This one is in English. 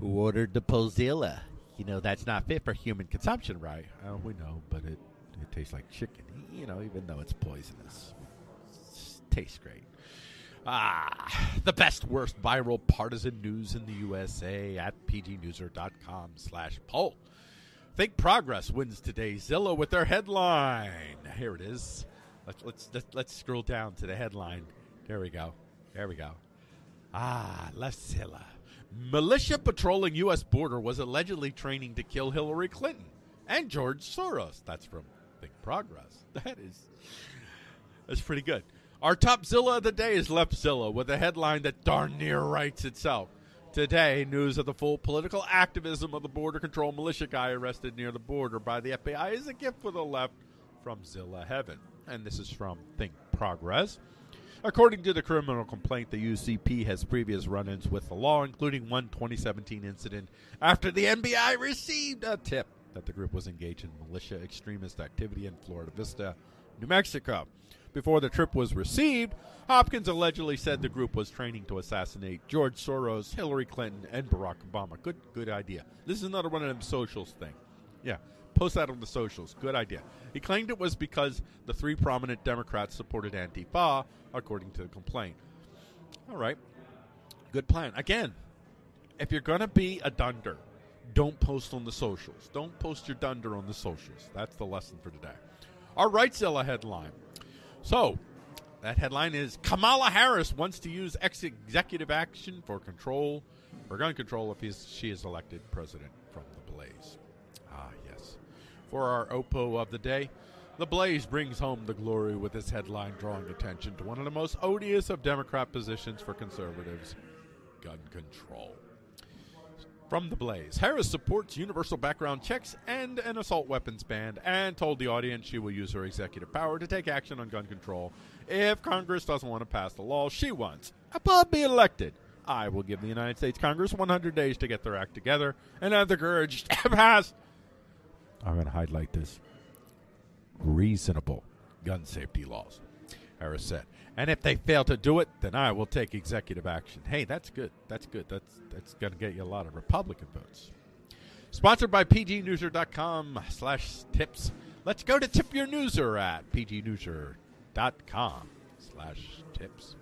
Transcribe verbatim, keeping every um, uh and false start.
Who ordered the Pozilla? You know, that's not fit for human consumption, right? Oh, we know, but it, it tastes like chicken, you know, even though it's poisonous. It tastes great. Ah, the best, worst viral partisan news in the U S A at pgnewser.com slash poll. Think Progress wins today. Zillow with their headline. Here it is. Let's, let's, let's, let's scroll down to the headline. There we go. There we go. Ah, La Zilla. Militia patrolling U S border was allegedly training to kill Hillary Clinton and George Soros. That's from Think Progress. That is, that's pretty good. Our top Zilla of the day is Leftzilla with a headline that darn near writes itself. Today, news of the full political activism of the border control militia guy arrested near the border by the F B I is a gift for the left from Zilla Heaven. And this is from Think Progress. According to the criminal complaint, the U C P has previous run-ins with the law, including one twenty seventeen incident after the N B I received a tip that the group was engaged in militia extremist activity in Florida Vista, New Mexico. Before the trip was received, Hopkins allegedly said the group was training to assassinate George Soros, Hillary Clinton, and Barack Obama. Good, good idea. This is another one of them socials thing. Yeah, post that on the socials. Good idea. He claimed it was because the three prominent Democrats supported Antifa, according to the complaint. All right. Good plan. Again, if you're going to be a dunder, don't post on the socials. Don't post your dunder on the socials. That's the lesson for today. Our Rightzilla headline. So, that headline is Kamala Harris wants to use ex- executive action for control, for gun control, if he's, she is elected president from the Blaze. Ah, yes. For our Oppo of the day, the Blaze brings home the glory with this headline drawing attention to one of the most odious of Democrat positions for conservatives, gun control. From the Blaze, Harris supports universal background checks and an assault weapons ban and told the audience she will use her executive power to take action on gun control if Congress doesn't want to pass the law she wants. Upon being elected, I will give the United States Congress one hundred days to get their act together and have the courage to pass. I'm going to highlight this. Reasonable gun safety laws, Harris said. And if they fail to do it, then I will take executive action. Hey, that's good. That's good. That's that's going to get you a lot of Republican votes. Sponsored by pgnewser.com slash tips. Let's go to Tip Your Newser at pgnewser.com slash tips.